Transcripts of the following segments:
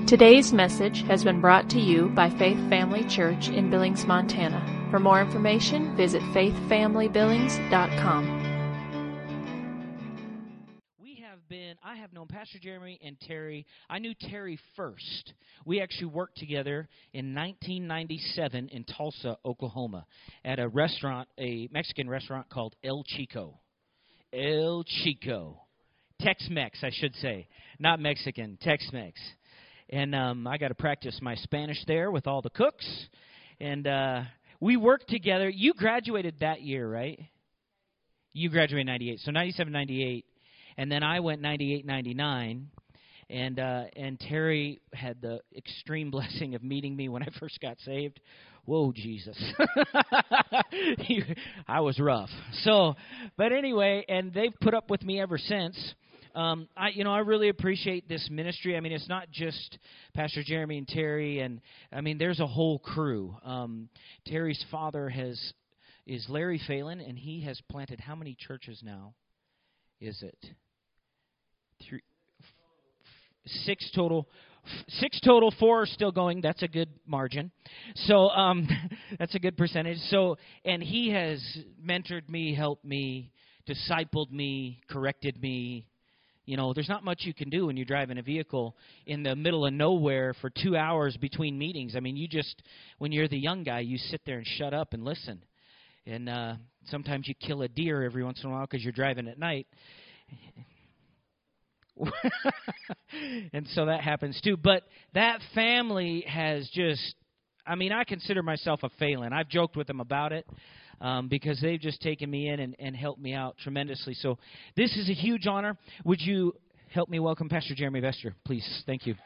Today's message has been brought to you by Faith Family Church in Billings, Montana. For more information, visit faithfamilybillings.com. I have known Pastor Jeremy and Terry. I knew Terry first. We actually worked together in 1997 in Tulsa, Oklahoma, at a restaurant, a Mexican restaurant called El Chico. El Chico. Tex-Mex, I should say. Not Mexican, Tex-Mex. And I got to practice my Spanish there with all the cooks. And we worked together. You graduated that year, right? You graduated in 98. So 97, 98. And then I went 98, 99. And Terry had the extreme blessing of meeting me when I first got saved. Whoa, Jesus. I was rough. So, but anyway, and they've put up with me ever since. I really appreciate this ministry. I mean, it's not just Pastor Jeremy and Terry, and I mean, there's a whole crew. Terry's father is Larry Phelan, and he has planted how many churches now? Is it 6 total? 6 total, 4 are still going. That's a good margin. So that's a good percentage. So, and he has mentored me, helped me, discipled me, corrected me. You know, there's not much you can do when you're driving a vehicle in the middle of nowhere for 2 hours between meetings. I mean, when you're the young guy, you sit there and shut up and listen. And sometimes you kill a deer every once in a while because you're driving at night. And so that happens too. But that family has just, I mean, I consider myself a Phelan. I've joked with them about it. Because they've just taken me in and helped me out tremendously. So this is a huge honor. Would you help me welcome Pastor Jeremy Vester, please? Thank you.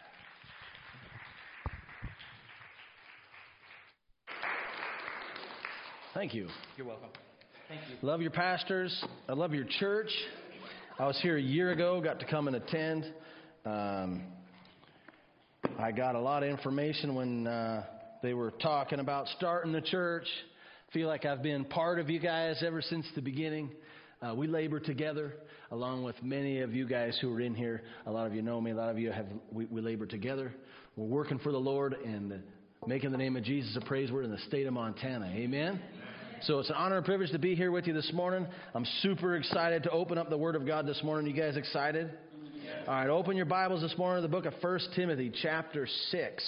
Thank you. You're welcome. Thank you. Love your pastors. I love your church. I was here a year ago, got to come and attend. I got a lot of information when they were talking about starting the church. Feel like I've been part of you guys ever since the beginning. We labor together along with many of you guys who are in here. A lot of you know me. A lot of you we labor together. We're working for the Lord and making the name of Jesus a praise word in the state of Montana. Amen? So it's an honor and privilege to be here with you this morning. I'm super excited to open up the Word of God this morning. You guys excited? Yes. All right, open your Bibles this morning to the book of 1 Timothy chapter 6.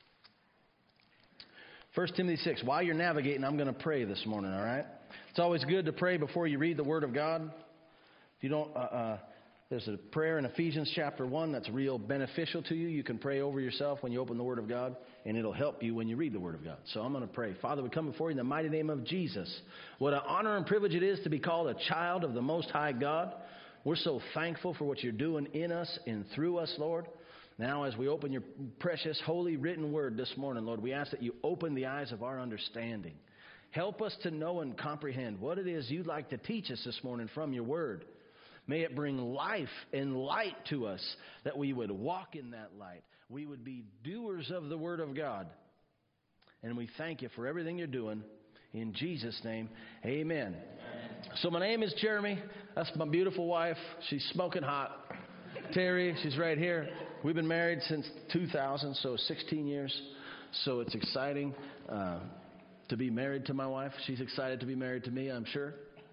1 Timothy 6. While you're navigating, I'm going to pray this morning, all right? It's always good to pray before you read the Word of God. If you don't, there's a prayer in Ephesians chapter 1 that's real beneficial to you. You can pray over yourself when you open the Word of God, and it'll help you when you read the Word of God. So I'm going to pray. Father, we come before you in the mighty name of Jesus. What an honor and privilege it is to be called a child of the Most High God. We're so thankful for what you're doing in us and through us, Lord. Now, as we open your precious, holy, written word this morning, Lord, we ask that you open the eyes of our understanding. Help us to know and comprehend what it is you'd like to teach us this morning from your word. May it bring life and light to us, that we would walk in that light. We would be doers of the word of God. And we thank you for everything you're doing. In Jesus' name, amen. So my name is Jeremy. That's my beautiful wife. She's smoking hot. Terry, she's right here. We've been married since 2000, so 16 years. So it's exciting to be married to my wife. She's excited to be married to me, I'm sure.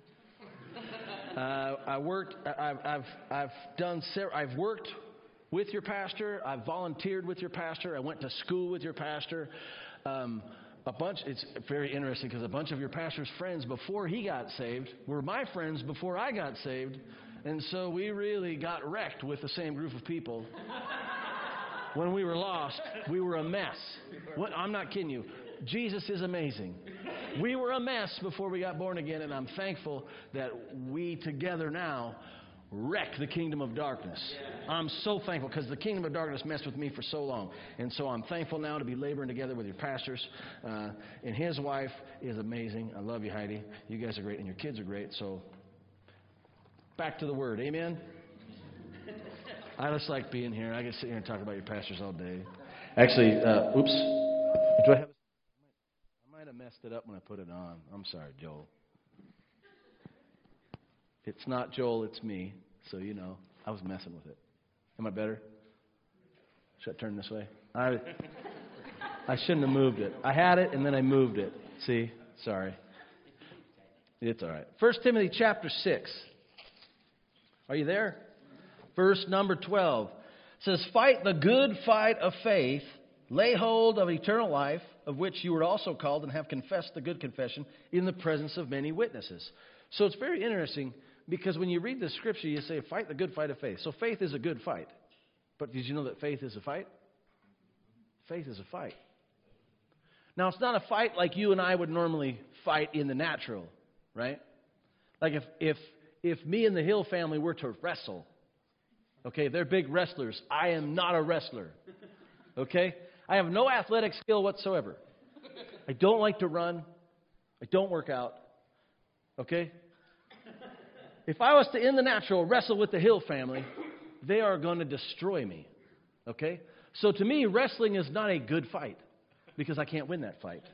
I've worked with your pastor. I've volunteered with your pastor. I went to school with your pastor. It's very interesting because a bunch of your pastor's friends before he got saved were my friends before I got saved. And so we really got wrecked with the same group of people. When we were lost, we were a mess. I'm not kidding you. Jesus is amazing. We were a mess before we got born again, and I'm thankful that we together now wreck the kingdom of darkness. I'm so thankful because the kingdom of darkness messed with me for so long. And so I'm thankful now to be laboring together with your pastors. And his wife is amazing. I love you, Heidi. You guys are great, and your kids are great. So back to the word. Amen? I just like being here. I can sit here and talk about your pastors all day. Actually, oops. Do I have? I might have messed it up when I put it on. I'm sorry, Joel. It's not Joel, it's me. So, I was messing with it. Am I better? Should I turn this way? I shouldn't have moved it. I had it, and then I moved it. See? Sorry. It's all right. 1 Timothy chapter 6. Are you there? Verse number 12. It says, fight the good fight of faith, lay hold of eternal life, of which you were also called and have confessed the good confession in the presence of many witnesses. So it's very interesting because when you read the scripture, you say, fight the good fight of faith. So faith is a good fight. But did you know that faith is a fight? Faith is a fight. Now, it's not a fight like you and I would normally fight in the natural, right? Like if me and the Hill family were to wrestle, okay, they're big wrestlers. I am not a wrestler, okay? I have no athletic skill whatsoever. I don't like to run. I don't work out, okay? If I was to, in the natural, wrestle with the Hill family, they are going to destroy me, okay? So to me, wrestling is not a good fight because I can't win that fight.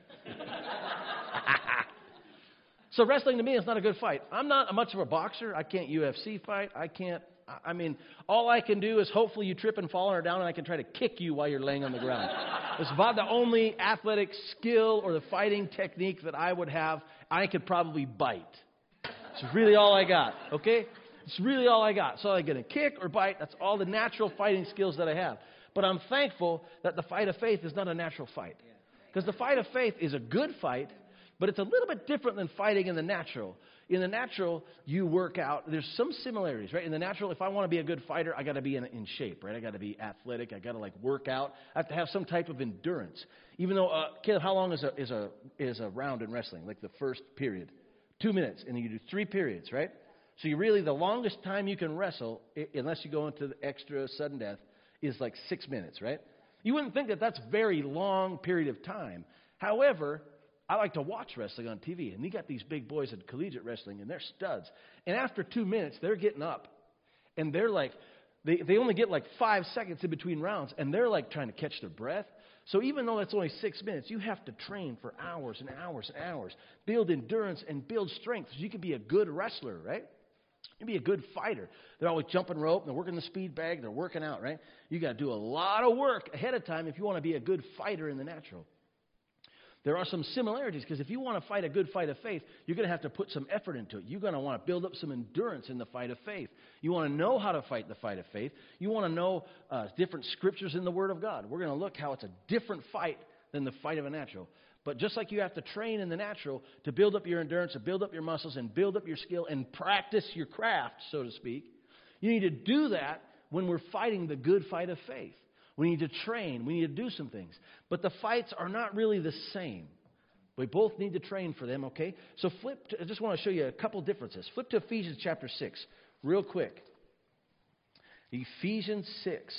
So wrestling to me is not a good fight. I'm not much of a boxer. I can't UFC fight. I mean, all I can do is hopefully you trip and fall or down and I can try to kick you while you're laying on the ground. It's about the only athletic skill or the fighting technique that I would have. I could probably bite. It's really all I got, okay? It's really all I got. So I get a kick or bite. That's all the natural fighting skills that I have. But I'm thankful that the fight of faith is not a natural fight. Because the fight of faith is a good fight, but it's a little bit different than fighting in the natural. In the natural, you work out. There's some similarities, right? In the natural, if I want to be a good fighter, I got to be in shape, right? I got to be athletic. I got to work out. I have to have some type of endurance. Even though, kid, how long is a round in wrestling? Like the first period, 2 minutes, and you do 3 periods, right? So you really the longest time you can wrestle, unless you go into the extra sudden death, is like 6 minutes, right? You wouldn't think that that's a very long period of time. However, I like to watch wrestling on TV, and you got these big boys at collegiate wrestling, and they're studs. And after 2 minutes, they're getting up, and they're like, they only get like 5 seconds in between rounds, and they're like trying to catch their breath. So even though it's only 6 minutes, you have to train for hours and hours and hours, build endurance and build strength so you can be a good wrestler, right? You can be a good fighter. They're always jumping rope, and they're working the speed bag, they're working out, right? You got to do a lot of work ahead of time if you want to be a good fighter in the natural. There are some similarities because if you want to fight a good fight of faith, you're going to have to put some effort into it. You're going to want to build up some endurance in the fight of faith. You want to know how to fight the fight of faith. You want to know different scriptures in the Word of God. We're going to look how it's a different fight than the fight of a natural. But just like you have to train in the natural to build up your endurance, to build up your muscles, and build up your skill, and practice your craft, so to speak, you need to do that when we're fighting the good fight of faith. We need to train. We need to do some things. But the fights are not really the same. We both need to train for them, okay? So I just want to show you a couple differences. Flip to Ephesians chapter 6 real quick. Ephesians 6.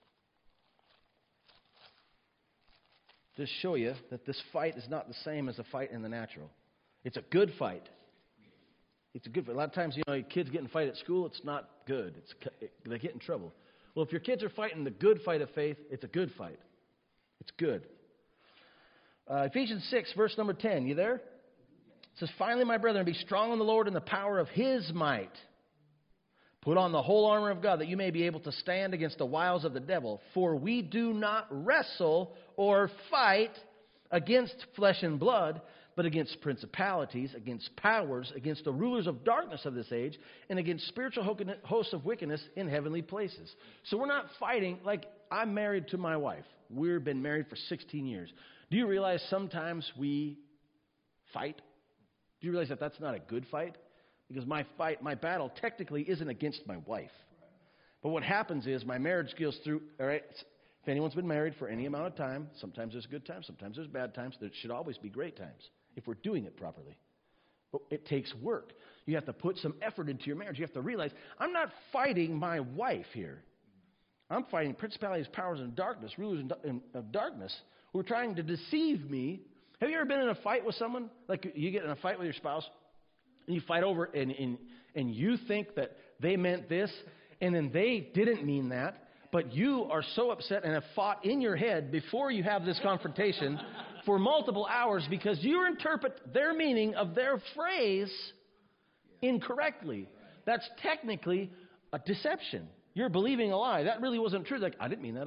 Just show you that this fight is not the same as the fight in the natural. It's a good fight. It's a good fight. A lot of times, kids get in a fight at school, it's not good. They get in trouble. Well, if your kids are fighting the good fight of faith, it's a good fight. It's good. Ephesians 6, verse number 10. You there? It says, finally, my brethren, be strong in the Lord and the power of His might. Put on the whole armor of God that you may be able to stand against the wiles of the devil. For we do not wrestle or fight against flesh and blood, but against principalities, against powers, against the rulers of darkness of this age, and against spiritual hosts of wickedness in heavenly places. So we're not fighting like I'm married to my wife. We've been married for 16 years. Do you realize sometimes we fight? Do you realize that that's not a good fight? Because my battle technically isn't against my wife. But what happens is my marriage goes through, all right, if anyone's been married for any amount of time, sometimes there's good times, sometimes there's bad times. There should always be great times if we're doing it properly. But it takes work. You have to put some effort into your marriage. You have to realize, I'm not fighting my wife here. I'm fighting principalities, powers, and darkness, rulers of darkness who are trying to deceive me. Have you ever been in a fight with someone? Like you get in a fight with your spouse, and you fight over, and you think that they meant this, and then they didn't mean that, but you are so upset and have fought in your head before you have this confrontation for multiple hours because you interpret their meaning of their phrase incorrectly. That's technically a deception. You're believing a lie. That really wasn't true. Like, I didn't mean that at all.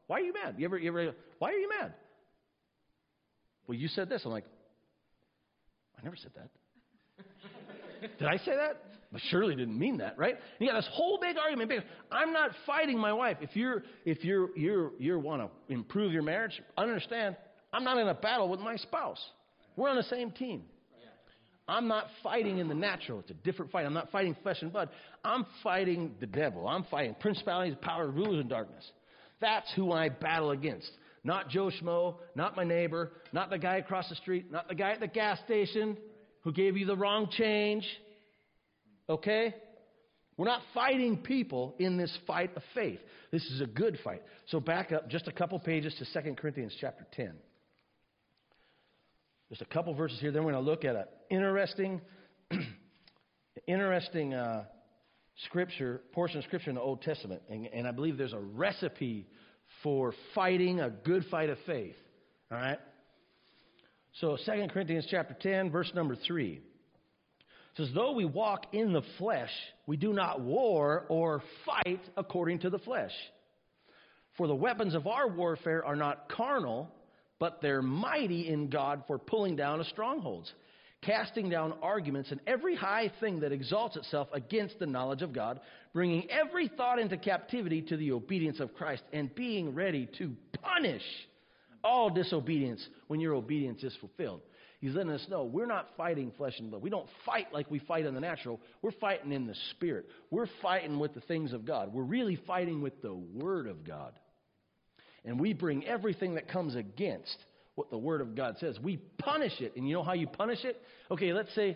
Why are you mad? You ever, why are you mad? Well, you said this. I'm like, I never said that. Did I say that? But surely didn't mean that, right? And you got this whole big argument. I'm not fighting my wife. If you want to improve your marriage, understand, I'm not in a battle with my spouse. We're on the same team. I'm not fighting in the natural. It's a different fight. I'm not fighting flesh and blood. I'm fighting the devil. I'm fighting principalities, powers, rulers of darkness. That's who I battle against. Not Joe Schmo, not my neighbor, not the guy across the street, not the guy at the gas station who gave you the wrong change. Okay? We're not fighting people in this fight of faith. This is a good fight. So back up just a couple pages to 2 Corinthians chapter 10. Just a couple verses here. Then we're going to look at an interesting scripture, portion of scripture in the Old Testament. And I believe there's a recipe for fighting a good fight of faith. All right? So 2 Corinthians chapter 10, verse number 3. It says, though we walk in the flesh, we do not war or fight according to the flesh. For the weapons of our warfare are not carnal, but they're mighty in God for pulling down of strongholds, casting down arguments and every high thing that exalts itself against the knowledge of God, bringing every thought into captivity to the obedience of Christ, and being ready to punish all disobedience when your obedience is fulfilled. He's letting us know we're not fighting flesh and blood. We don't fight like we fight in the natural. We're fighting in the Spirit. We're fighting with the things of God. We're really fighting with the Word of God. And we bring everything that comes against what the Word of God says. We punish it. And you know how you punish it? Okay, let's say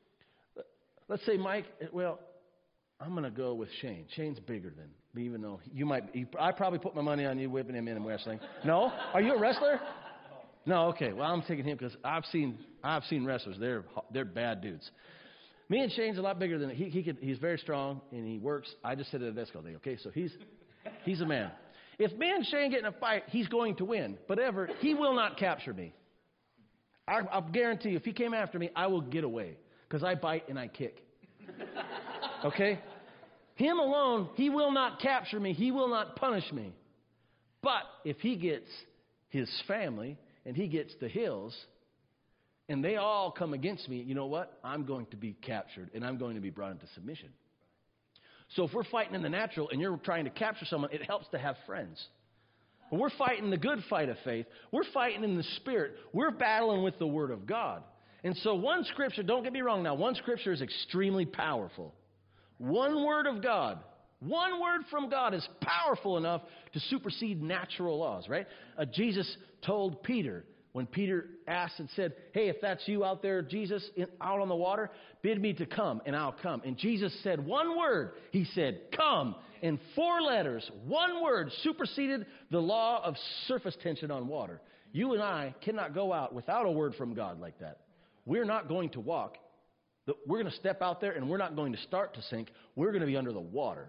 Mike, well, I'm going to go with Shane. Shane's bigger than me, even though I probably put my money on you whipping him in wrestling. No? Are you a wrestler? No, okay. Well, I'm taking him because I've seen wrestlers. They're bad dudes. Me and Shane's a lot bigger than he's very strong and he works. I just sit at a desk all day. Okay, so he's a man. If me and Shane get in a fight, he's going to win. But he will not capture me. I'll guarantee you, if he came after me, I will get away because I bite and I kick. Okay? Him alone, he will not capture me. He will not punish me. But if he gets his family and he gets the hills and they all come against me, you know what? I'm going to be captured and I'm going to be brought into submission. So if we're fighting in the natural and you're trying to capture someone, it helps to have friends. When we're fighting the good fight of faith, we're fighting in the Spirit. We're battling with the Word of God. And so one scripture, don't get me wrong now, one scripture is extremely powerful. One word of God, one word from God is powerful enough to supersede natural laws, right? Jesus told Peter, when Peter asked and said, hey, if that's you out there, Jesus, out on the water, bid me to come, and I'll come. And Jesus said one word. He said, come. In 4 letters, one word superseded the law of surface tension on water. You and I cannot go out without a word from God like that. We're not going to walk. We're going to step out there, and we're not going to start to sink. We're going to be under the water.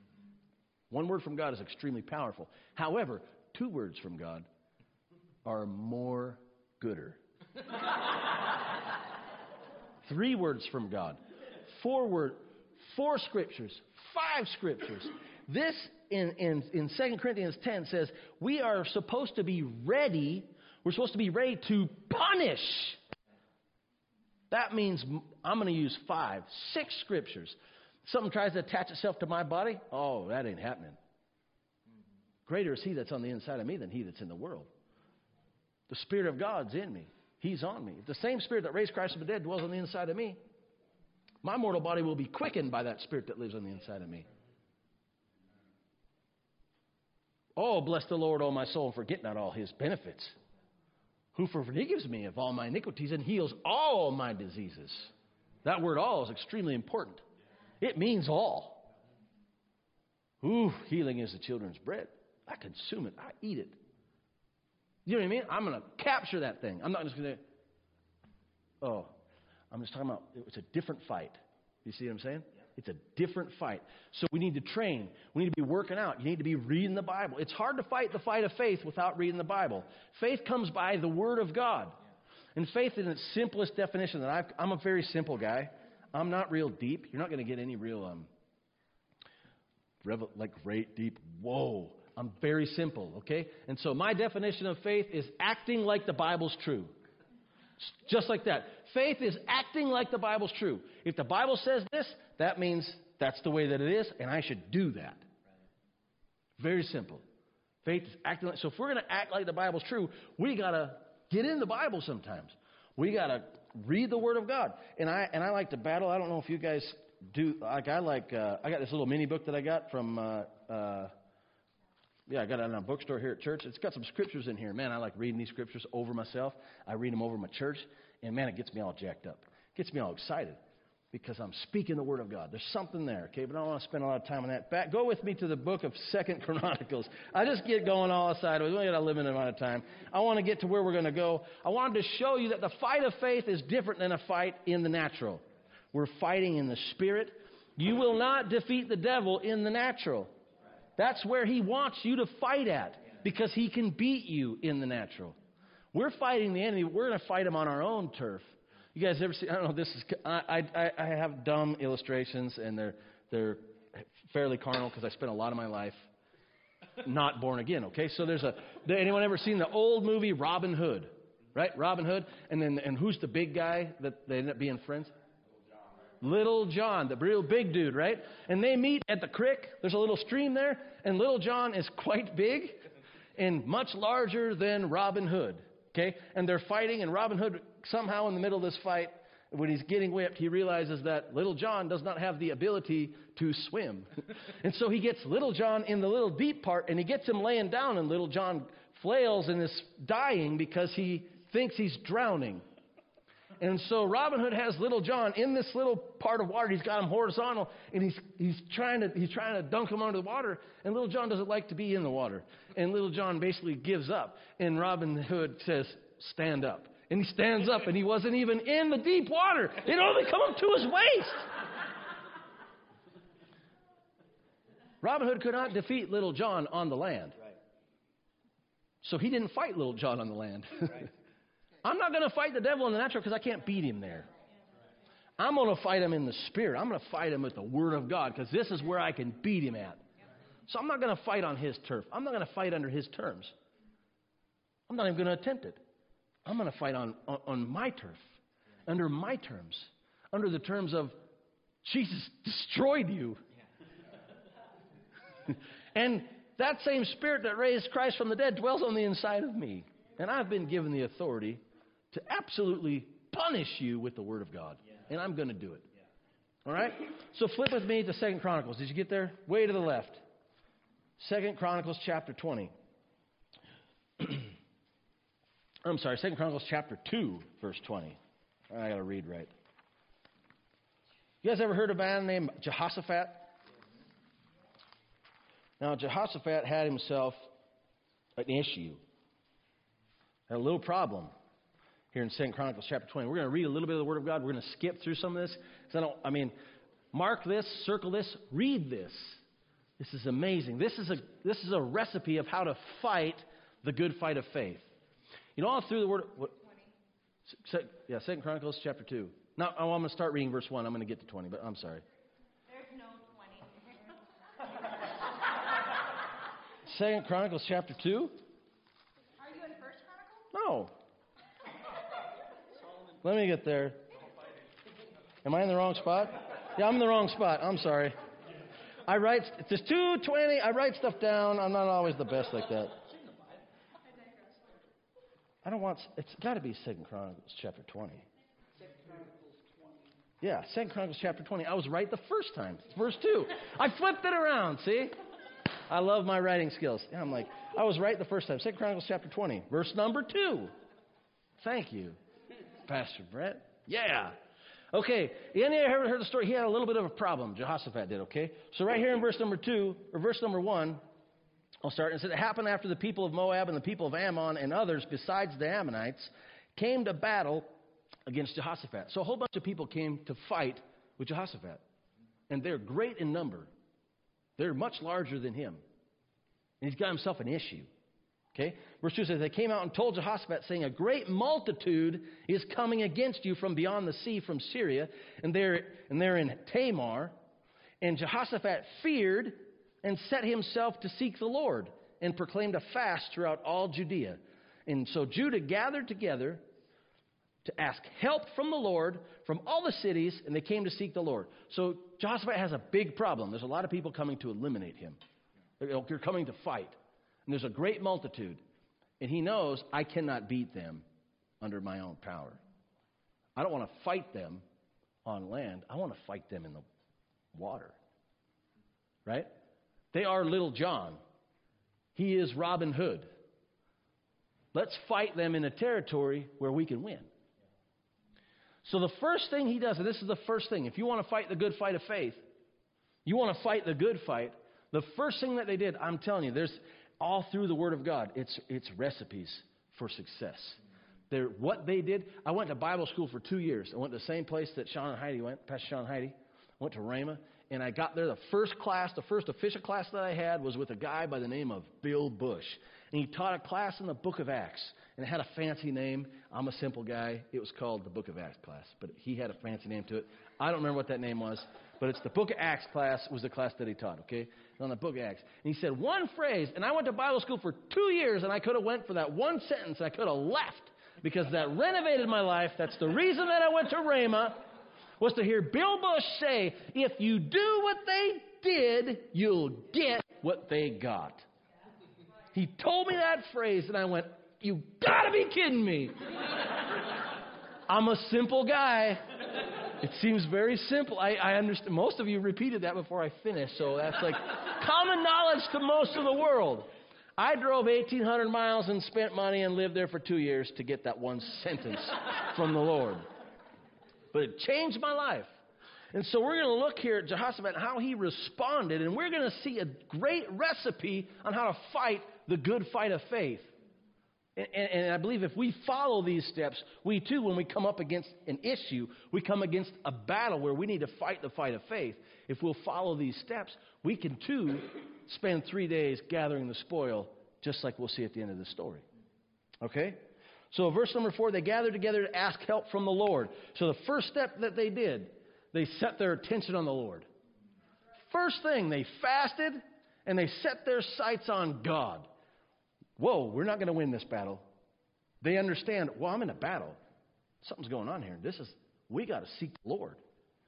One word from God is extremely powerful. However, 2 words from God are more gooder. 3 words from God. 4 scriptures. 5 scriptures. This in 2 Corinthians 10 says we are supposed to be ready. We're supposed to be ready to punish. That means I'm going to use 5, 6 scriptures. Something tries to attach itself to my body. Oh, that ain't happening. Greater is he that's on the inside of me than he that's in the world. The Spirit of God's in me. He's on me. If the same Spirit that raised Christ from the dead dwells on the inside of me, my mortal body will be quickened by that Spirit that lives on the inside of me. Oh, bless the Lord, O my soul, and forget not all his benefits, who forgives me of all my iniquities and heals all my diseases. That word all is extremely important. It means all. Ooh, healing is the children's bread. I consume it. I eat it. You know what I mean? I'm going to capture that thing. I'm not just going to, I'm just talking about, it's a different fight. You see what I'm saying? Yeah. It's a different fight. So we need to train. We need to be working out. You need to be reading the Bible. It's hard to fight the fight of faith without reading the Bible. Faith comes by the Word of God. Yeah. And faith in its simplest definition, that I'm a very simple guy. I'm not real deep. You're not going to get any real, great deep, whoa. I'm very simple, okay? And so my definition of faith is acting like the Bible's true. Just like that. Faith is acting like the Bible's true. If the Bible says this, that means that's the way that it is, and I should do that. Very simple. Faith is acting like... So if we're going to act like the Bible's true, we got to get in the Bible sometimes. We got to read the Word of God. And I like to battle. I don't know if you guys do. I got this little mini book that I got from... I got it in a bookstore here at church. It's got some scriptures in here. Man, I like reading these scriptures over myself. I read them over my church. And, man, it gets me all jacked up. It gets me all excited because I'm speaking the Word of God. There's something there, okay? But I don't want to spend a lot of time on that. Go with me to the book of 2 Chronicles. I just get going all sideways. We only got a limited amount of time. I want to get to where we're going to go. I wanted to show you that the fight of faith is different than a fight in the natural. We're fighting in the Spirit. You will not defeat the devil in the natural. That's where he wants you to fight at because he can beat you in the natural. We're fighting the enemy. We're going to fight him on our own turf. You guys ever see? I don't know. This is. I have dumb illustrations, and they're fairly carnal because I spent a lot of my life not born again. Okay, so anyone ever seen the old movie Robin Hood? Right, Robin Hood, and who's the big guy that they end up being friends? Little John, the real big dude, right? And they meet at the creek. There's a little stream there, and Little John is quite big and much larger than Robin Hood, okay? And they're fighting, and Robin Hood, somehow in the middle of this fight, when he's getting whipped, he realizes that Little John does not have the ability to swim. And so he gets Little John in the little deep part, and he gets him laying down, and Little John flails and is dying because he thinks he's drowning. And so Robin Hood has Little John in this little part of water. He's got him horizontal, and he's trying to dunk him under the water. And Little John doesn't like to be in the water. And Little John basically gives up. And Robin Hood says, "Stand up." And he stands up, and he wasn't even in the deep water. It only come up to his waist. Robin Hood could not defeat Little John on the land. So he didn't fight Little John on the land. I'm not going to fight the devil in the natural because I can't beat him there. I'm going to fight him in the Spirit. I'm going to fight him with the Word of God because this is where I can beat him at. So I'm not going to fight on his turf. I'm not going to fight under his terms. I'm not even going to attempt it. I'm going to fight on my turf, under my terms, under the terms of Jesus destroyed you. And that same Spirit that raised Christ from the dead dwells on the inside of me. And I've been given the authority to absolutely punish you with the Word of God. And I'm going to do it. All right? So flip with me to 2 Chronicles. Did you get there? Way to the left. 2 Chronicles chapter 20. I'm sorry, 2 Chronicles chapter 2, verse 20. I got to read right. You guys ever heard of a man named Jehoshaphat? Now, Jehoshaphat had himself an issue. Had a little problem here in 2 Chronicles chapter 20. We're going to read a little bit of the Word of God. We're going to skip through some of this. Mark this, circle this, read this. This is amazing. This is a recipe of how to fight the good fight of faith. You know, all through the Word... 2 Chronicles chapter 2. Now, I'm going to start reading verse 1. I'm going to get to 20, but I'm sorry. There's no 20. 2 Chronicles chapter 2. Are you in 1 Chronicles? No. Let me get there. Am I in the wrong spot? Yeah, I'm in the wrong spot. I'm sorry. There's 2:20. I write stuff down. I'm not always the best like that. It's got to be 2 Chronicles chapter 20. Yeah, 2 Chronicles chapter 20. I was right the first time. It's verse 2. I flipped it around, see? I love my writing skills. And I'm like, I was right the first time. 2 Chronicles chapter 20, verse number 2. Thank you, Pastor Brett. Yeah. Okay, any of you ever heard the story? He had a little bit of a problem. Jehoshaphat did, okay? So right here in verse number 2, or verse number 1, I'll start. It said, it happened after the people of Moab and the people of Ammon and others besides the Ammonites came to battle against Jehoshaphat. So a whole bunch of people came to fight with Jehoshaphat. And they're great in number. They're much larger than him. And he's got himself an issue. Okay? Verse 2 says, they came out and told Jehoshaphat, saying, a great multitude is coming against you from beyond the sea, from Syria, and they're in Tamar. And Jehoshaphat feared and set himself to seek the Lord and proclaimed a fast throughout all Judea. And so Judah gathered together to ask help from the Lord from all the cities, and they came to seek the Lord. So Jehoshaphat has a big problem. There's a lot of people coming to eliminate him. They're coming to fight. And there's a great multitude. And he knows, I cannot beat them under my own power. I don't want to fight them on land. I want to fight them in the water. Right? They are Little John. He is Robin Hood. Let's fight them in a territory where we can win. So the first thing he does, and this is the first thing, if you want to fight the good fight of faith, you want to fight the good fight, the first thing that they did, I'm telling you, there's all through the Word of God, it's recipes for success. What they did, I went to Bible school for 2 years. I went to the same place that Sean and Heidi went, Pastor Sean and Heidi. I went to Rhema, and I got there. The first official class that I had was with a guy by the name of Bill Bush. And he taught a class in the book of Acts. And it had a fancy name. I'm a simple guy. It was called the book of Acts class. But he had a fancy name to it. I don't remember what that name was. But it's the book of Acts class was the class that he taught, okay? On the book of Acts. And he said one phrase, and I went to Bible school for 2 years, and I could have went for that one sentence, and I could have left. Because that renovated my life. That's the reason that I went to Rhema, was to hear Bill Bush say, if you do what they did, you'll get what they got. He told me that phrase, and I went, you gotta be kidding me. I'm a simple guy. It seems very simple. I understand. Most of you repeated that before I finished, so that's like common knowledge to most of the world. I drove 1,800 miles and spent money and lived there for 2 years to get that one sentence from the Lord. But it changed my life. And so we're going to look here at Jehoshaphat and how he responded, and we're going to see a great recipe on how to fight the good fight of faith. And I believe if we follow these steps, we too, when we come up against an issue, we come against a battle where we need to fight the fight of faith. If we'll follow these steps, we can too spend 3 days gathering the spoil, just like we'll see at the end of the story. Okay? So verse number 4, they gathered together to ask help from the Lord. So the first step that they did, they set their attention on the Lord. First thing, they fasted and they set their sights on God. Whoa, we're not going to win this battle. They understand, well, I'm in a battle. Something's going on here. We got to seek the Lord.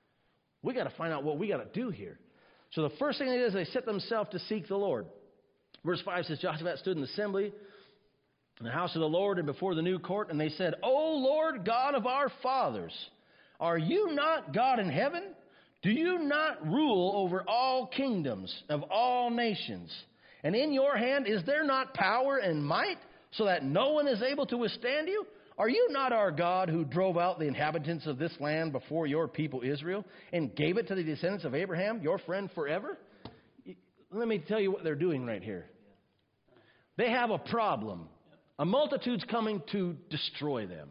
We got to find out what we got to do here. So the first thing they did is they set themselves to seek the Lord. Verse 5 says, Jehoshaphat stood in the assembly in the house of the Lord and before the new court, and they said, O Lord God of our fathers, are you not God in heaven? Do you not rule over all kingdoms of all nations? And in your hand is there not power and might, so that no one is able to withstand you? Are you not our God who drove out the inhabitants of this land before your people Israel and gave it to the descendants of Abraham, your friend forever? Let me tell you what they're doing right here. They have a problem. A multitude's coming to destroy them.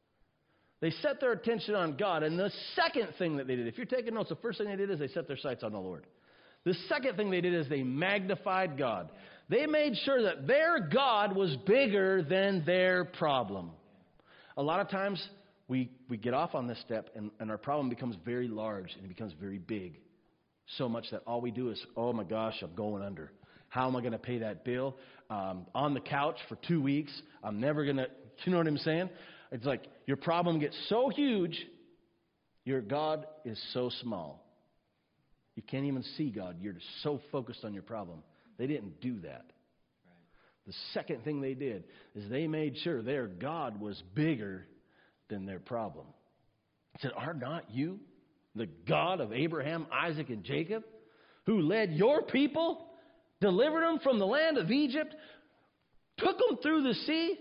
They set their attention on God. And the second thing that they did, if you're taking notes, the first thing they did is they set their sights on the Lord. The second thing they did is they magnified God. They made sure that their God was bigger than their problem. A lot of times we get off on this step and our problem becomes very large and it becomes very big. So much that all we do is, oh my gosh, I'm going under. How am I going to pay that bill? On the couch for 2 weeks. I'm never going to, you know what I'm saying? It's like your problem gets so huge, your God is so small. You can't even see God. You're so focused on your problem. They didn't do that. Right. The second thing they did is they made sure their God was bigger than their problem. They said, are not you the God of Abraham, Isaac, and Jacob, who led your people, delivered them from the land of Egypt, took them through the sea?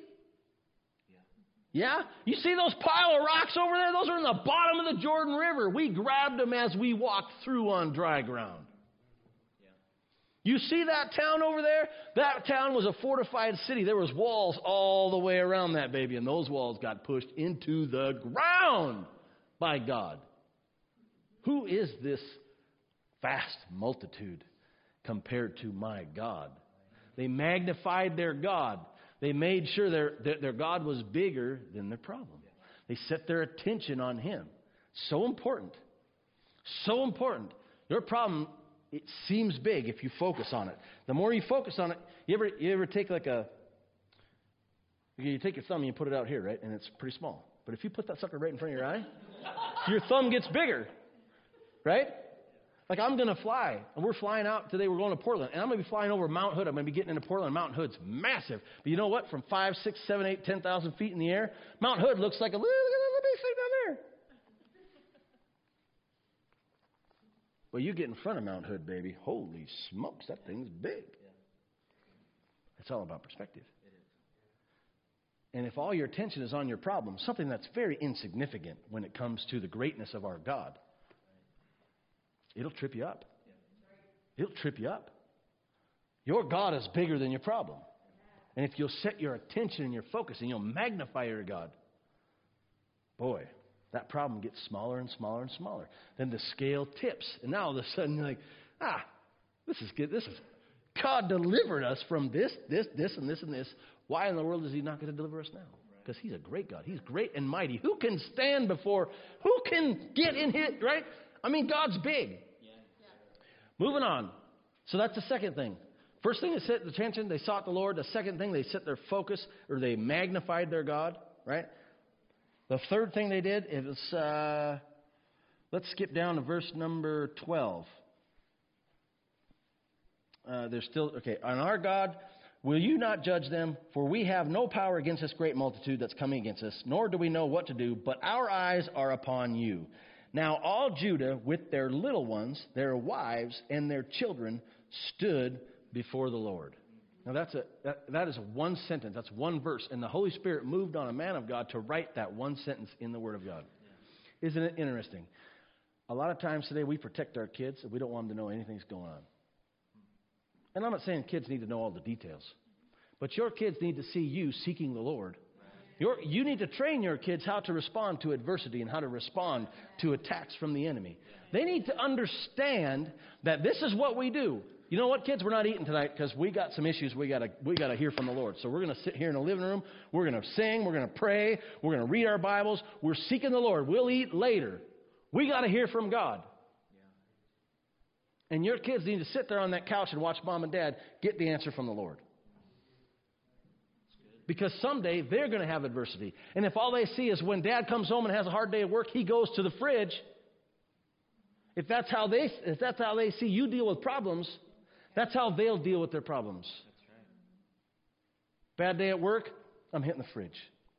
Yeah? You see those pile of rocks over there? Those are in the bottom of the Jordan River. We grabbed them as we walked through on dry ground. Yeah. You see that town over there? That town was a fortified city. There was walls all the way around that baby, and those walls got pushed into the ground by God. Who is this vast multitude compared to my God? They magnified their God. They made sure their God was bigger than their problem. They set their attention on Him. So important. So important. Your problem it seems big if you focus on it. The more you focus on it, you ever take you take your thumb and you put it out here, right? And it's pretty small. But if you put that sucker right in front of your eye, your thumb gets bigger, right? Like I'm going to fly, and we're flying out today. We're going to Portland, and I'm going to be flying over Mount Hood. I'm going to be getting into Portland. Mount Hood's massive. But you know what? From 5, 6, 7, 8, 10,000 feet in the air, Mount Hood looks like a little big thing down there. Well, you get in front of Mount Hood, baby. Holy smokes, that thing's big. It's all about perspective. And if all your attention is on your problem, something that's very insignificant when it comes to the greatness of our God, it'll trip you up. It'll trip you up. Your God is bigger than your problem. And if you'll set your attention and your focus and you'll magnify your God, boy, that problem gets smaller and smaller and smaller. Then the scale tips. And now all of a sudden you're like, this is good. God delivered us from this, and this. Why in the world is he not going to deliver us now? Because he's a great God. He's great and mighty. Who can stand before? Who can get in his, right? I mean, God's big. Yeah. Moving on. So that's the second thing. First thing, they set the attention. They sought the Lord. The second thing, they set their focus, or they magnified their God, right? The third thing they did is, let's skip down to verse number 12. They're still, okay. On our God, will you not judge them? For we have no power against this great multitude that's coming against us, nor do we know what to do, but our eyes are upon you. Now all Judah, with their little ones, their wives, and their children, stood before the Lord. Now that is one sentence. That's one verse. And the Holy Spirit moved on a man of God to write that one sentence in the Word of God. Isn't it interesting? A lot of times today we protect our kids and we don't want them to know anything's going on. And I'm not saying kids need to know all the details. But your kids need to see you seeking the Lord. You need to train your kids how to respond to adversity and how to respond to attacks from the enemy. They need to understand that this is what we do. You know what, kids? We're not eating tonight because we got some issues we got to hear from the Lord. So we're going to sit here in the living room. We're going to sing. We're going to pray. We're going to read our Bibles. We're seeking the Lord. We'll eat later. We got to hear from God. And your kids need to sit there on that couch and watch mom and dad get the answer from the Lord. Because someday they're going to have adversity. And if all they see is when dad comes home and has a hard day at work, he goes to the fridge. If that's how they see you deal with problems, that's how they'll deal with their problems. That's right. Bad day at work, I'm hitting the fridge.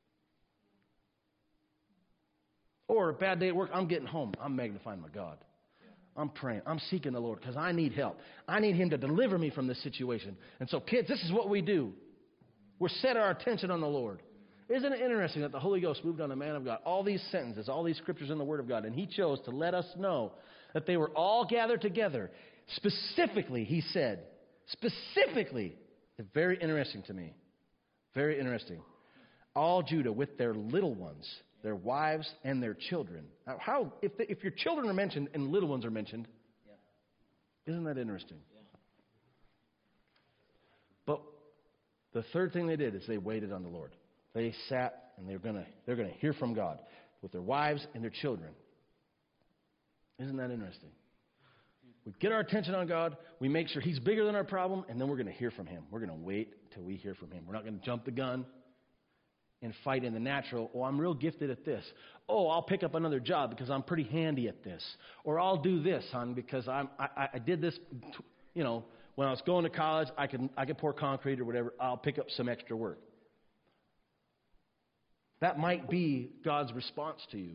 Or a bad day at work, I'm getting home. I'm magnifying my God. I'm praying. I'm seeking the Lord because I need help. I need him to deliver me from this situation. And so, kids, this is what we do. We're set our attention on the Lord. Isn't it interesting that the Holy Ghost moved on a man of God? All these sentences, all these scriptures in the Word of God. And he chose to let us know that they were all gathered together. Specifically, he said, specifically, very interesting to me. Very interesting. All Judah with their little ones, their wives, and their children. Now, if your children are mentioned and little ones are mentioned, isn't that interesting? Yeah. But the third thing they did is they waited on the Lord. They sat and they're going to hear from God with their wives and their children. Isn't that interesting? We get our attention on God. We make sure he's bigger than our problem, and then we're going to hear from him. We're going to wait till we hear from him. We're not going to jump the gun and fight in the natural. Oh, I'm real gifted at this. Oh, I'll pick up another job because I'm pretty handy at this. Or I'll do this, hon, because I did this, when I was going to college, I could pour concrete or whatever. I'll pick up some extra work. That might be God's response to you.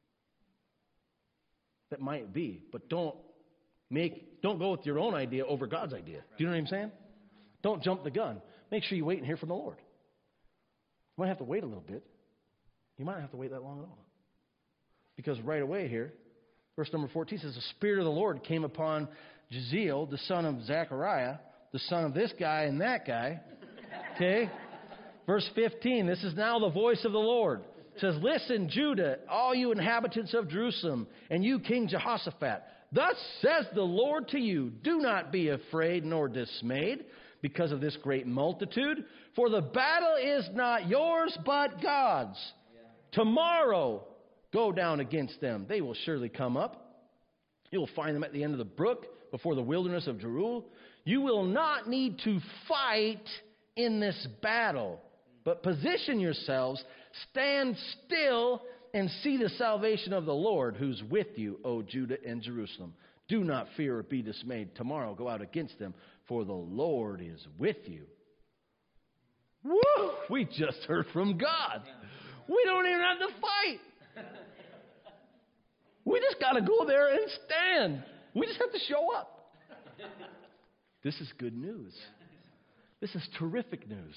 That might be. But don't go with your own idea over God's idea. Do you know what I'm saying? Don't jump the gun. Make sure you wait and hear from the Lord. You might have to wait a little bit. You might not have to wait that long at all. Because right away here, verse number 14 says, the Spirit of the Lord came upon Jeziel, the son of Zechariah, the son of this guy and that guy. Okay? Verse 15, this is now the voice of the Lord. It says, listen, Judah, all you inhabitants of Jerusalem, and you, King Jehoshaphat. Thus says the Lord to you, do not be afraid nor dismayed because of this great multitude, for the battle is not yours but God's. Tomorrow go down against them. They will surely come up. You will find them at the end of the brook, before the wilderness of Jeruel. You will not need to fight in this battle, but position yourselves, stand still, and see the salvation of the Lord who's with you, O Judah and Jerusalem. Do not fear or be dismayed. Tomorrow go out against them, for the Lord is with you. Woo! We just heard from God. We don't even have to fight. We just got to go there and stand. We just have to show up. This is good news. This is terrific news.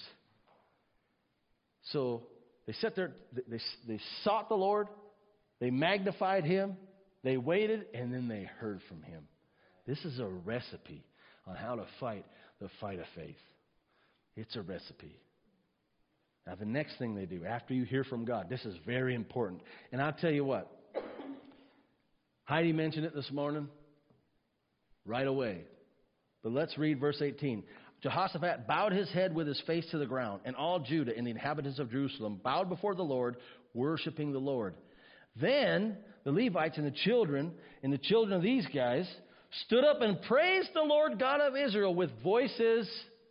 So they sat there, they sought the Lord, they magnified Him, they waited, and then they heard from Him. This is a recipe on how to fight the fight of faith. It's a recipe. Now, the next thing they do, after you hear from God, this is very important. And I'll tell you what, Heidi mentioned it this morning right away. But let's read verse 18. Jehoshaphat bowed his head with his face to the ground, and all Judah and the inhabitants of Jerusalem bowed before the Lord, worshiping the Lord. Then the Levites and the children of these guys stood up and praised the Lord God of Israel with voices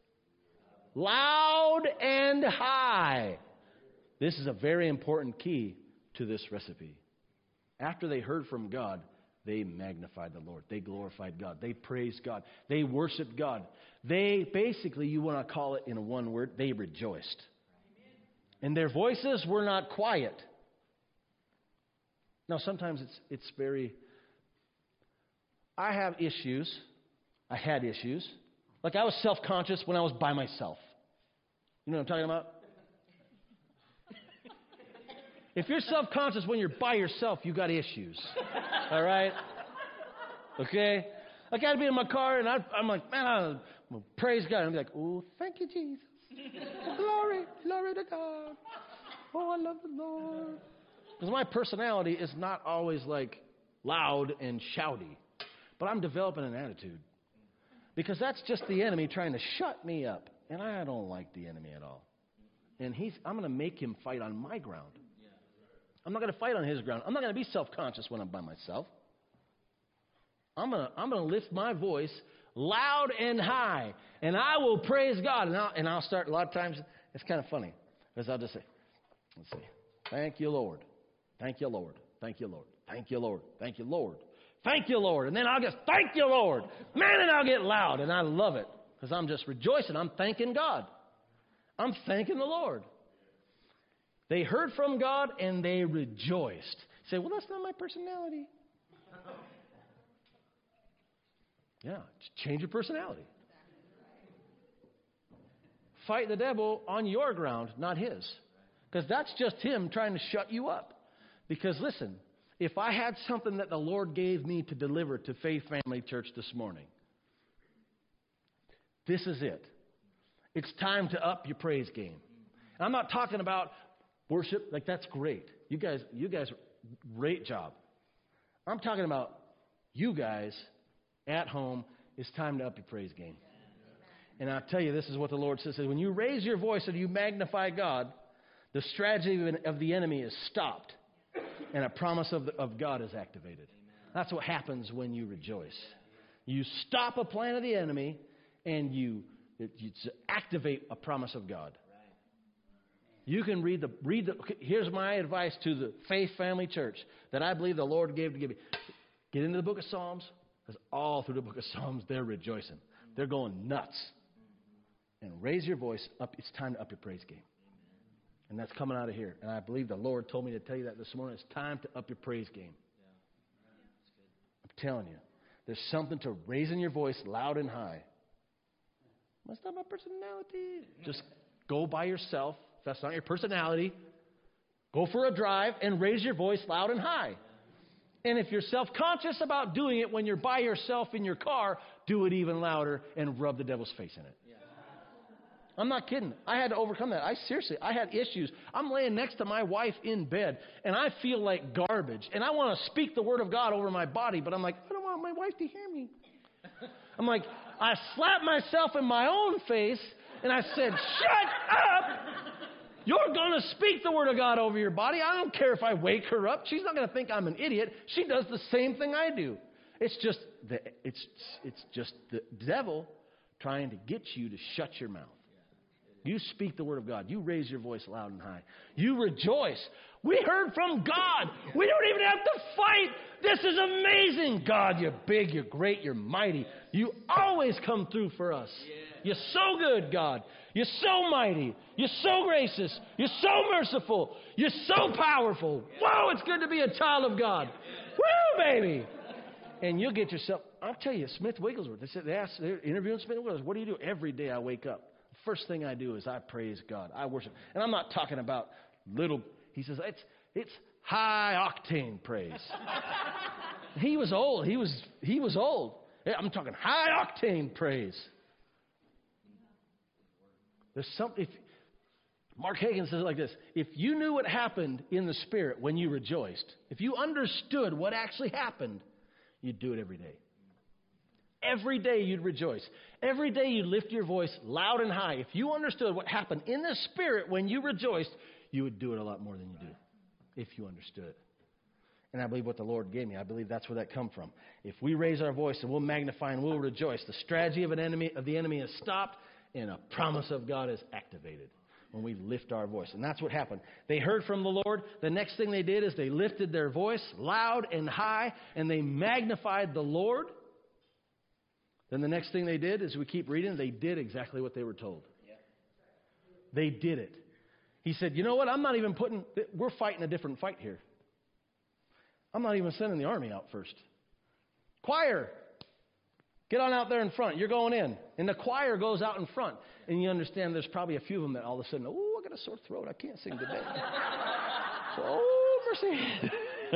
loud and high. This is a very important key to this recipe. After they heard from God, they magnified the Lord. They glorified God. They praised God. They worshiped God. They basically, you want to call it in one word, they rejoiced. And their voices were not quiet. Now, sometimes it's very... I have issues. I had issues. Like I was self-conscious when I was by myself. You know what I'm talking about? If you're self-conscious when you're by yourself, you got issues. All right? Okay? Like I'd be in my car and I'm like, man, I'm gonna praise God. And I'd be like, oh, thank you, Jesus. Glory, glory to God. Oh, I love the Lord. Because my personality is not always like loud and shouty. But I'm developing an attitude. Because that's just the enemy trying to shut me up. And I don't like the enemy at all. And I'm going to make him fight on my ground. I'm not going to fight on his ground. I'm not going to be self-conscious when I'm by myself. I'm going to lift my voice loud and high. And I will praise God. And I'll start, a lot of times, it's kind of funny. Because I'll just say, let's see. Thank you, Lord. Thank you, Lord. Thank you, Lord. Thank you, Lord. Thank you, Lord. Thank you, Lord. And then I'll just, thank you, Lord. Man, and I'll get loud. And I love it. Because I'm just rejoicing. I'm thanking God. I'm thanking the Lord. They heard from God and they rejoiced. Say, well, that's not my personality. Yeah, change your personality. Fight the devil on your ground, not his. Because that's just him trying to shut you up. Because listen, if I had something that the Lord gave me to deliver to Faith Family Church this morning, this is it. It's time to up your praise game. And I'm not talking about worship, like that's great. You guys, great job. I'm talking about you guys at home. It's time to up your praise game. And I'll tell you, this is what the Lord says. When you raise your voice and you magnify God, the strategy of the enemy is stopped. And a promise of God is activated. That's what happens when you rejoice. You stop a plan of the enemy and you activate a promise of God. You can read the. Here's my advice to the Faith Family Church that I believe the Lord gave to give you. Get into the book of Psalms, because all through the book of Psalms they're rejoicing. They're going nuts. And raise your voice up. It's time to up your praise game. And that's coming out of here. And I believe the Lord told me to tell you that this morning. It's time to up your praise game. I'm telling you. There's something to raising your voice loud and high. That's not my personality. Just go by yourself. If that's not your personality, go for a drive and raise your voice loud and high. And if you're self-conscious about doing it when you're by yourself in your car, do it even louder and rub the devil's face in it. I'm not kidding. I had to overcome that. I had issues. I'm laying next to my wife in bed, and I feel like garbage. And I want to speak the word of God over my body, but I'm like, I don't want my wife to hear me. I'm like, I slapped myself in my own face, and I said, shut up. You're going to speak the word of God over your body. I don't care if I wake her up. She's not going to think I'm an idiot. She does the same thing I do. It's just the devil trying to get you to shut your mouth. You speak the word of God. You raise your voice loud and high. You rejoice. We heard from God. We don't even have to fight. This is amazing. God, you're big, you're great, you're mighty. You always come through for us. You're so good, God. You're so mighty. You're so gracious. You're so merciful. You're so powerful. Whoa, it's good to be a child of God. Woo, baby. And you'll get yourself, I'll tell you, Smith Wigglesworth, they're interviewing Smith Wigglesworth. What do you do? Every day I wake up. First thing I do is I praise God. I worship. And I'm not talking about little, he says, it's high octane praise. He was old. He was old. I'm talking high octane praise. There's something, Mark Hagan says it like this: if you knew what happened in the Spirit when you rejoiced, if you understood what actually happened, you'd do it every day. Every day you'd rejoice. Every day you'd lift your voice loud and high. If you understood what happened in the Spirit when you rejoiced, you would do it a lot more than you do if you understood it. And I believe what the Lord gave me, I believe that's where that come from. If we raise our voice and we'll magnify and we'll rejoice, the strategy of the enemy is stopped and a promise of God is activated when we lift our voice. And that's what happened. They heard from the Lord. The next thing they did is they lifted their voice loud and high and they magnified the Lord. Then the next thing they did, as we keep reading, they did exactly what they were told. Yeah. They did it. He said, you know what? We're fighting a different fight here. I'm not even sending the army out first. Choir, get on out there in front. You're going in. And the choir goes out in front. And you understand there's probably a few of them that all of a sudden, oh, I got a sore throat. I can't sing today. Oh, mercy.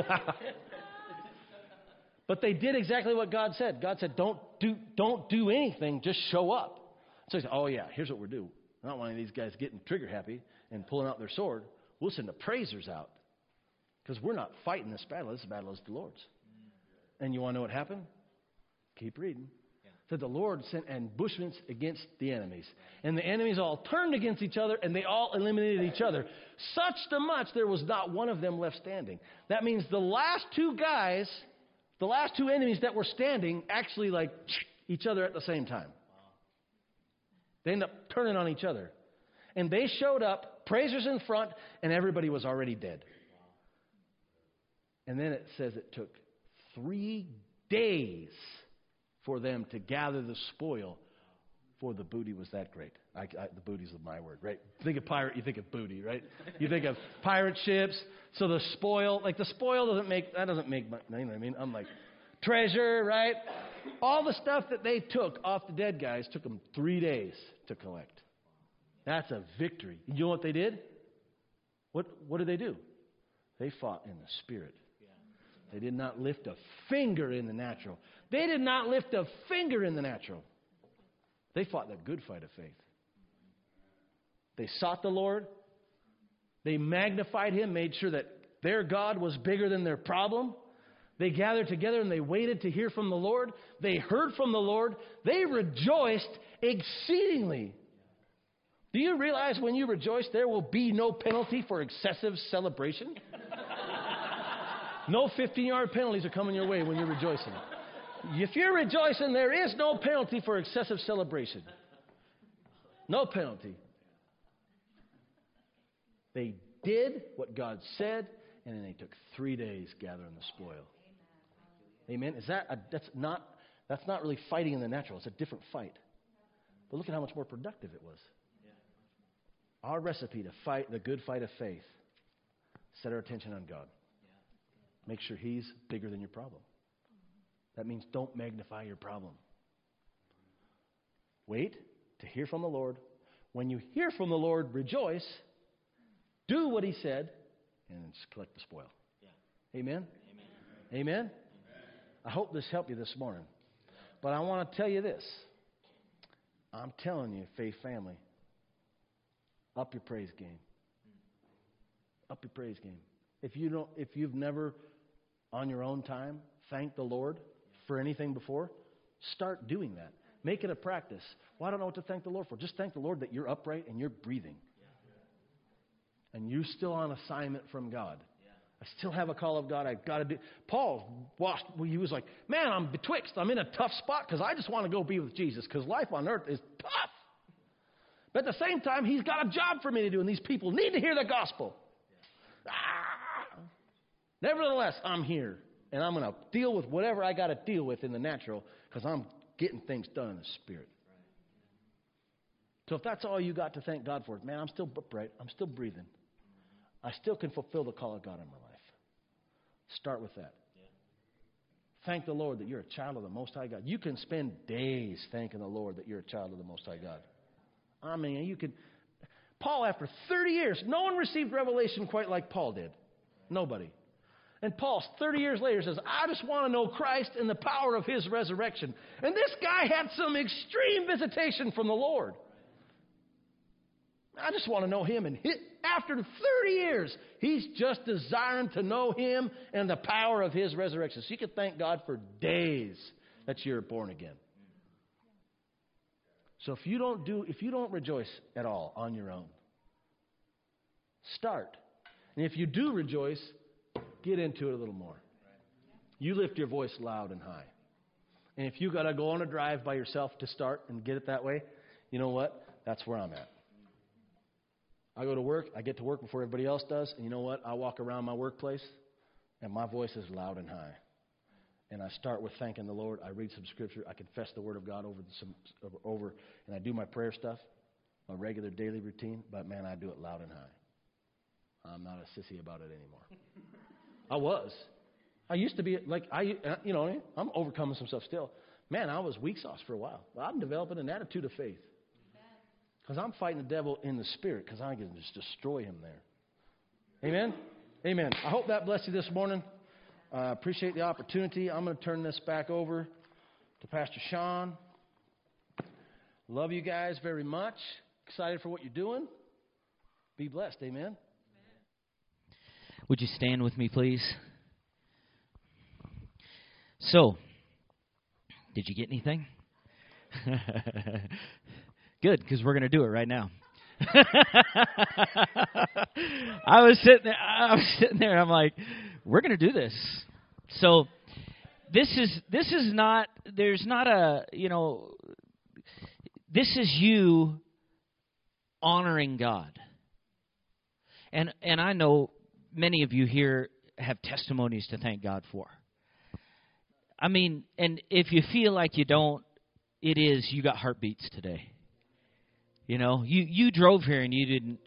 But they did exactly what God said. God said, don't do anything, just show up. So he said, oh yeah, here's what we'll do. I don't want any of these guys getting trigger happy and pulling out their sword. We'll send the praisers out. Because we're not fighting this battle. This battle is the Lord's. And you want to know what happened? Keep reading. Yeah. So the Lord sent ambushments against the enemies. And the enemies all turned against each other, and they all eliminated each other. Such to much, there was not one of them left standing. That means the last two enemies that were standing actually each other at the same time. They end up turning on each other. And they showed up, praisers in front, and everybody was already dead. And then it says it took 3 days for them to gather the spoil, for the booty was that great. The booty's my word, right? Think of pirate, you think of booty, right? You think of pirate ships. So the spoil, the spoil doesn't make much, you know what I mean? I'm like, treasure, right? All the stuff that they took off the dead guys took them 3 days to collect. That's a victory. You know what they did? What did they do? They fought in the Spirit. They did not lift a finger in the natural. They did not lift a finger in the natural. They fought the good fight of faith. They sought the Lord. They magnified Him, made sure that their God was bigger than their problem. They gathered together and they waited to hear from the Lord. They heard from the Lord. They rejoiced exceedingly. Do you realize when you rejoice, there will be no penalty for excessive celebration? No 15-yard penalties are coming your way when you're rejoicing. If you're rejoicing, there is no penalty for excessive celebration. No penalty. They did what God said, and then they took 3 days gathering the spoil. Amen. That's not really fighting in the natural. It's a different fight. But look at how much more productive it was. Our recipe to fight the good fight of faith: set our attention on God. Make sure He's bigger than your problem. That means don't magnify your problem. Wait to hear from the Lord. When you hear from the Lord, rejoice. Do what He said, and then collect the spoil. Yeah. Amen? Amen? Amen? I hope this helped you this morning. But I want to tell you this. I'm telling you, Faith Family, up your praise game. Up your praise game. If you've never on your own time thanked the Lord for anything before, start doing that. Make it a practice. Well, I don't know what to thank the Lord for. Just thank the Lord that you're upright and you're breathing. And you're still on assignment from God. still have a call of God. I've got to do. Paul, he was like, man, I'm betwixt. I'm in a tough spot because I just want to go be with Jesus because life on earth is tough. But at the same time, he's got a job for me to do, and these people need to hear the gospel. Nevertheless, I'm here, and I'm going to deal with whatever I got to deal with in the natural because I'm getting things done in the Spirit. So if that's all you got to thank God for, man, I'm still upright. I'm still breathing. I still can fulfill the call of God in my life. Start with that. Thank the Lord that you're a child of the Most High God. You can spend days thanking the Lord that you're a child of the Most High God. I mean, you could. Paul, after 30 years, no one received revelation quite like Paul did. Nobody. And Paul, 30 years later, says, I just want to know Christ and the power of His resurrection. And this guy had some extreme visitation from the Lord. I just want to know Him. And after 30 years, he's just desiring to know Him and the power of His resurrection. So you can thank God for days that you're born again. So if you don't rejoice at all on your own, start. And if you do rejoice, get into it a little more. You lift your voice loud and high. And if you got to go on a drive by yourself to start and get it that way, you know what? That's where I'm at. I go to work. I get to work before everybody else does. And you know what? I walk around my workplace, and my voice is loud and high. And I start with thanking the Lord. I read some scripture. I confess the Word of God over, and I do my prayer stuff, my regular daily routine. But, man, I do it loud and high. I'm not a sissy about it anymore. I was. I used to be like, I'm overcoming some stuff still. Man, I was weak sauce for a while. Well, I'm developing an attitude of faith. Because I'm fighting the devil in the Spirit, because I can just destroy him there. Amen? Amen. I hope that blessed you this morning. I appreciate the opportunity. I'm going to turn this back over to Pastor Sean. Love you guys very much. Excited for what you're doing. Be blessed. Amen. Would you stand with me, please? So, did you get anything? Good, because we're going to do it right now. I was sitting there, and I'm like, we're going to do this. So, this is not. There's not a. This is you honoring God, and I know many of you here have testimonies to thank God for. I mean, and if you feel like you don't, you got heartbeats today. You drove here and you didn't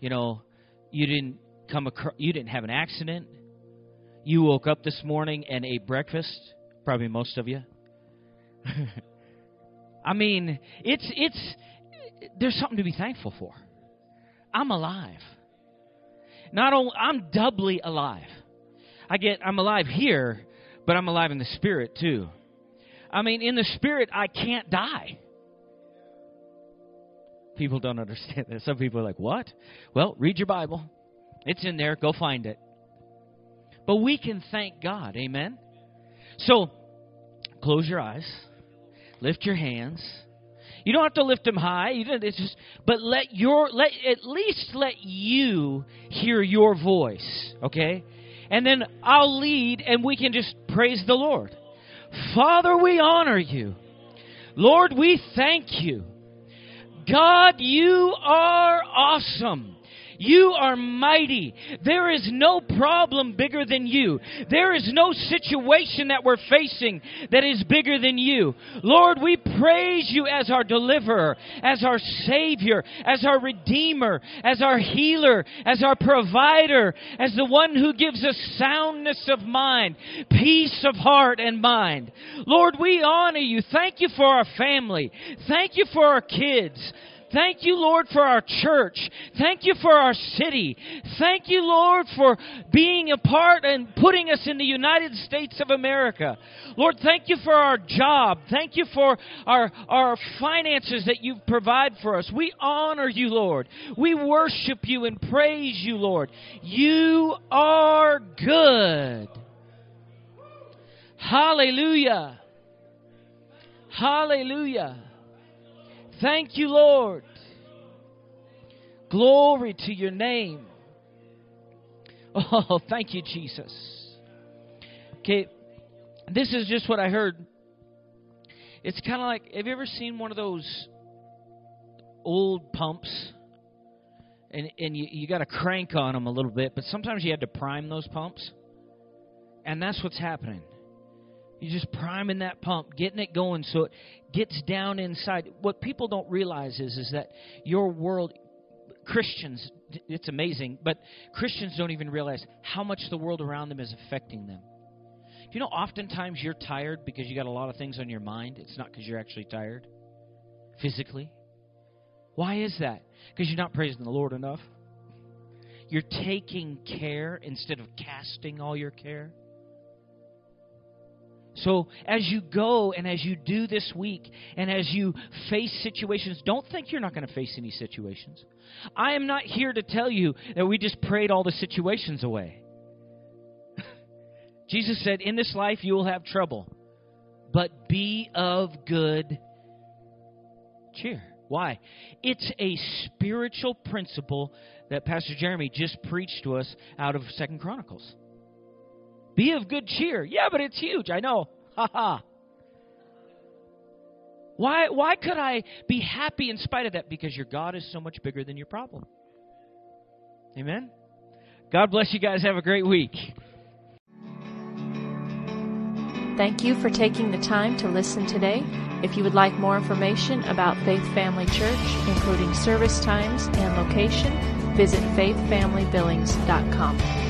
have an accident. You woke up this morning and ate breakfast, probably most of you. I mean, there's something to be thankful for. I'm alive. I'm doubly alive. I'm alive here, but I'm alive in the Spirit too. I mean, in the Spirit, I can't die. People don't understand that. Some people are like, what? Well, read your Bible. It's in there. Go find it. But we can thank God. Amen? So, close your eyes. Lift your hands. You don't have to lift them high. But at least let you hear your voice. Okay? And then I'll lead and we can just praise the Lord. Father, we honor you. Lord, we thank you. God, you are awesome. You are mighty. There is no problem bigger than you. There is no situation that we're facing that is bigger than you. Lord, we praise you as our deliverer, as our Savior, as our Redeemer, as our healer, as our provider, as the one who gives us soundness of mind, peace of heart and mind. Lord, we honor you. Thank you for our family. Thank you for our kids. Thank you, Lord, for our church. Thank you for our city. Thank you, Lord, for being a part and putting us in the United States of America. Lord, thank you for our job. Thank you for our finances that you provide for us. We honor you, Lord. We worship you and praise you, Lord. You are good. Hallelujah. Hallelujah. Thank you, Lord. Glory to your name. Oh, thank you, Jesus. Okay, this is just what I heard. It's kind of like, have you ever seen one of those old pumps? And you got to crank on them a little bit, but sometimes you have to prime those pumps. And that's what's happening. You're just priming that pump, getting it going so it gets down inside. What people don't realize is that your world, Christians, it's amazing, but Christians don't even realize how much the world around them is affecting them. Do you know oftentimes you're tired because you got a lot of things on your mind? It's not because you're actually tired physically. Why is that? Because you're not praising the Lord enough. You're taking care instead of casting all your care. So as you go and as you do this week and as you face situations, don't think you're not going to face any situations. I am not here to tell you that we just prayed all the situations away. Jesus said, in this life you will have trouble, but be of good cheer. Why? It's a spiritual principle that Pastor Jeremy just preached to us out of 2 Chronicles. Be of good cheer. Yeah, but it's huge. I know. Ha ha. Why could I be happy in spite of that? Because your God is so much bigger than your problem. Amen? God bless you guys. Have a great week. Thank you for taking the time to listen today. If you would like more information about Faith Family Church, including service times and location, visit faithfamilybillings.com.